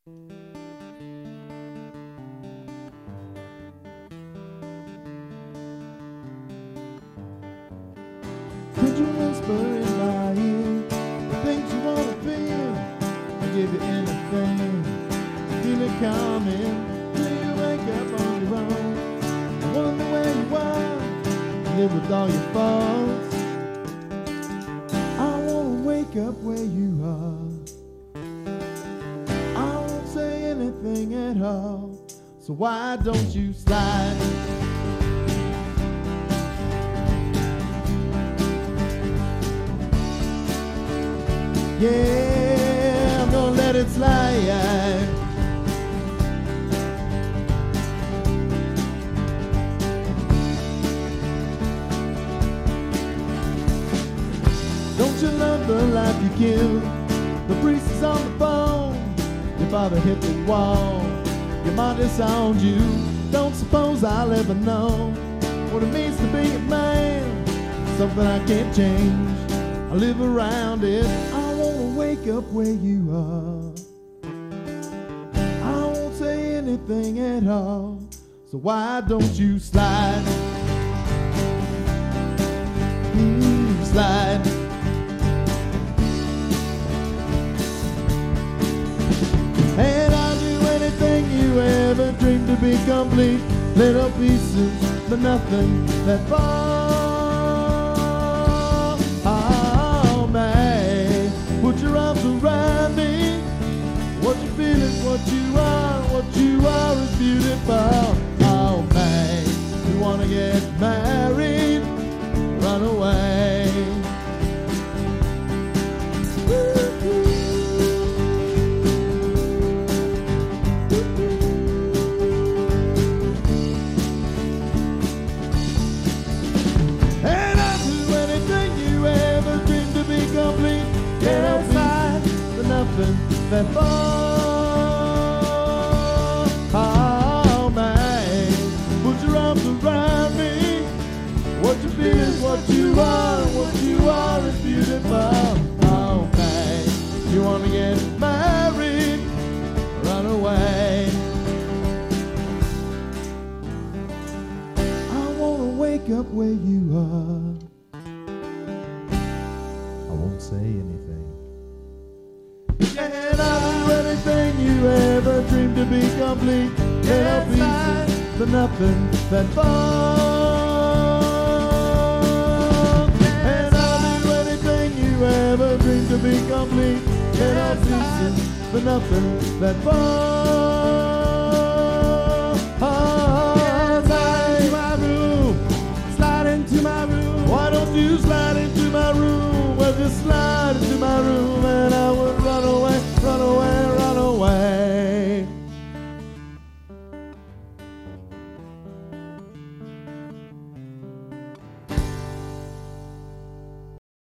Could you whisper in my ear the things you wanna feel? I'll give you anything. Feel it coming till you wake up on your own. I wonder where you are, live with all your faults. I wanna wake up where you are. I won't say anything at all. So why don't you slide? Yeah, I'm gonna let it slide. Don't you love the life you give? The priest is on the phone. Your father hit the wall. Your mom disowned you. Don't suppose I'll ever know what it means to be a man. Something I can't change. I live around it. I wanna wake up where you are. I won't say anything at all. So why don't you slide? Slide. And I'll do anything you ever dreamed to be complete. Little pieces, but nothing that fall. Oh man, put your arms around me. What you feel is what you are. What you are is beautiful. Oh man, you wanna get married? Run away. That fall. Oh man, put your arms around me. What you feel is what you are. What you are is beautiful. Oh man, you wanna get married? Run away. I wanna wake up where you are. I won't say anything. And I'll do anything you ever dreamed to be complete. Get pieces, but nothing that falls. And I'll do anything you ever dreamed to be complete. Get pieces, but nothing that falls. Slide into my room, slide into my room. Why don't you slide into my room? Well, just slide into my room.